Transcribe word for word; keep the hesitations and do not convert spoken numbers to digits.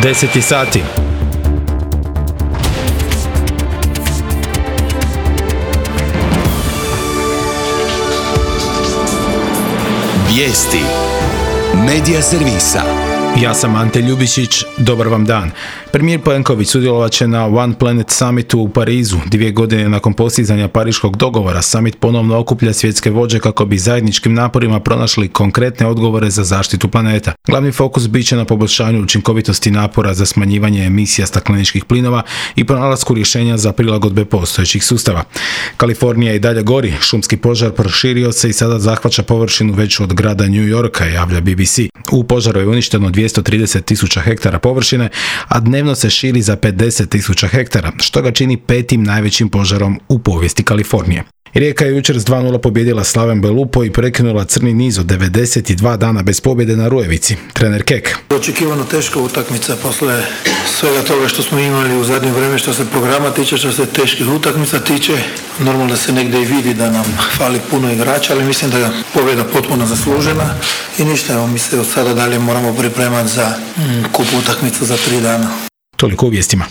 deset sati. Vijesti Medija servisa. Ja sam Ante Ljubišić, dobar vam dan. Premijer Plenković sudjelovat će na One Planet Summitu u Parizu. Dvije godine nakon postizanja Pariškog dogovora, summit ponovno okuplja svjetske vođe kako bi zajedničkim naporima pronašli konkretne odgovore za zaštitu planeta. Glavni fokus bit će na poboljšanju učinkovitosti napora za smanjivanje emisija stakleničkih plinova i pronalasku rješenja za prilagodbe postojećih sustava. Kalifornija i dalje gori, šumski požar proširio se i sada zahvaća površinu veću od grada New Yorka, javlja B B C. U požaru je uništeno dvjesto trideset tisuća hektara površine, a dnevno se širi za pedeset tisuća hektara, što ga čini petim najvećim požarom u povijesti Kalifornije. Rijeka je jučer s dva nula pobjedila Slaven Belupo i prekinula crni niz od devedeset dva dana bez pobjede na Rujevici. Trener Kek. Očekivano teška utakmica posle svega toga što smo imali u zadnje vrijeme, što se programa tiče, što se teških utakmica tiče. Normalno da se negdje i vidi da nam fali puno igrača, ali mislim da je pobjeda potpuno zaslužena i ništa, evo mi se od sada dalje moramo pripremati za mm, kup utakmica za tri dana. Toliko u vijestima.